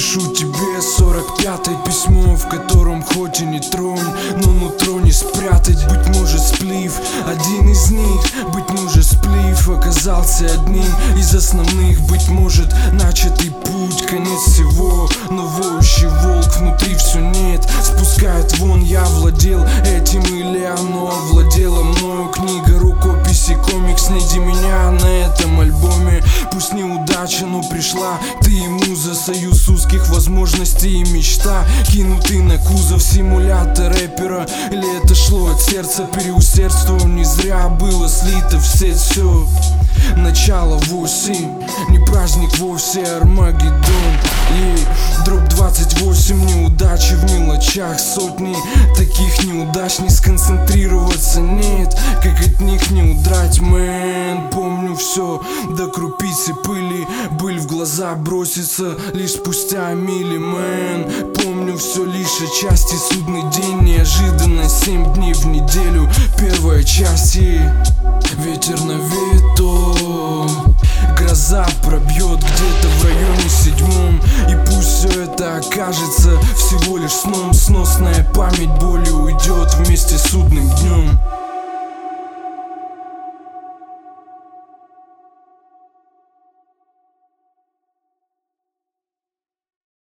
Пишу тебе 45-е письмо, в котором хоть и не тронь, но нутро не спрятать. Быть может сплив, один из них, быть может сплив оказался одним из основных. Быть может начатый путь, конец всего, но воющий волк внутри все нет, спускает вон. Я владел этим или оно овладело мною? Книга, рукописи, комикс, найди меня на этом альбоме. Пусть неудача, но пришла ты и муза, союз узких возможностей и мечта, кинутый на кузов симулятор рэпера. Или это шло от сердца, переусердствовал, не зря было слито в сеть все. Начало 8, не праздник вовсе, Армагеддон. Дроп 28, неудачи в мелочах, сотни таких неудач, не сконцентрироваться нет, как от них не удрать, мэн. Помню все до крупицы пыли, быль в глаза бросится лишь спустя мили, мэн. Помню все лишь отчасти, судный день, неожиданно 7 дней в неделю, первая часть. И ветер на вету, гроза пробьет где-то в районе 7. И пусть все это окажется всего лишь сном, сносная память боли уйдет вместе с судным днем.